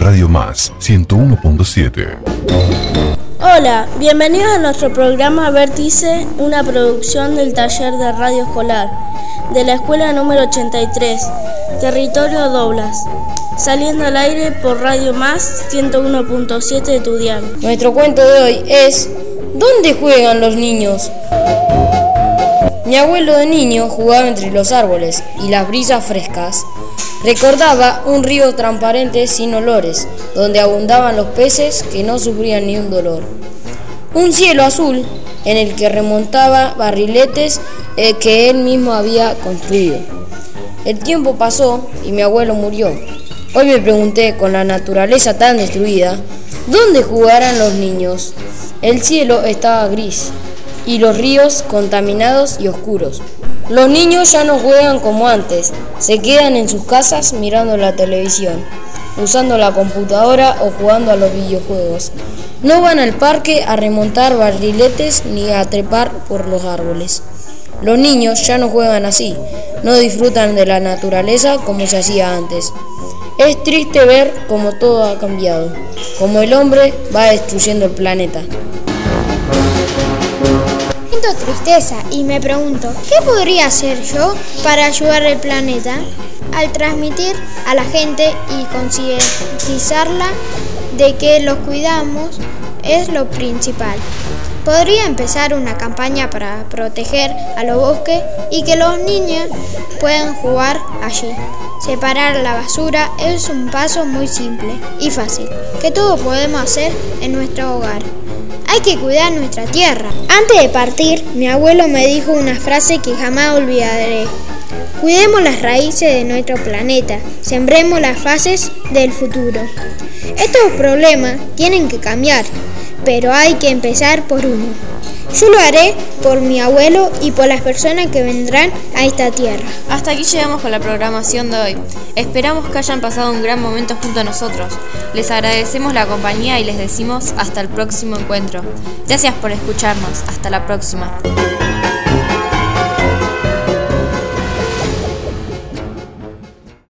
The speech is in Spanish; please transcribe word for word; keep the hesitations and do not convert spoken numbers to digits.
Radio Más ciento uno punto siete. Hola, bienvenidos a nuestro programa Vértice, una producción del taller de radio escolar de la escuela número ochenta y tres, Territorio Doblas, saliendo al aire por Radio Más ciento uno punto siete de Tudián. Nuestro cuento de hoy es ¿dónde juegan los niños? Mi abuelo de niño jugaba entre los árboles y las brisas frescas. Recordaba un río transparente sin olores, donde abundaban los peces que no sufrían ni un dolor. Un cielo azul en el que remontaba barriletes eh, que él mismo había construido. El tiempo pasó y mi abuelo murió. Hoy me pregunté, con la naturaleza tan destruida, ¿dónde jugarán los niños? El cielo estaba gris y los ríos contaminados y oscuros. Los niños ya no juegan como antes, se quedan en sus casas mirando la televisión, usando la computadora o jugando a los videojuegos. No van al parque a remontar barriletes ni a trepar por los árboles. Los niños ya no juegan así, no disfrutan de la naturaleza como se hacía antes. Es triste ver cómo todo ha cambiado, cómo el hombre va destruyendo el planeta. Siento tristeza y me pregunto, ¿qué podría hacer yo para ayudar al planeta? Al transmitir a la gente y concientizarla de que los cuidamos es lo principal. Podría empezar una campaña para proteger a los bosques y que los niños puedan jugar allí. Separar la basura es un paso muy simple y fácil, que todos podemos hacer en nuestro hogar. Hay que cuidar nuestra tierra. Antes de partir, mi abuelo me dijo una frase que jamás olvidaré. Cuidemos las raíces de nuestro planeta, sembremos las fases del futuro. Estos problemas tienen que cambiar, pero hay que empezar por uno. Yo lo haré por mi abuelo y por las personas que vendrán a esta tierra. Hasta aquí llegamos con la programación de hoy. Esperamos que hayan pasado un gran momento junto a nosotros. Les agradecemos la compañía y les decimos hasta el próximo encuentro. Gracias por escucharnos. Hasta la próxima.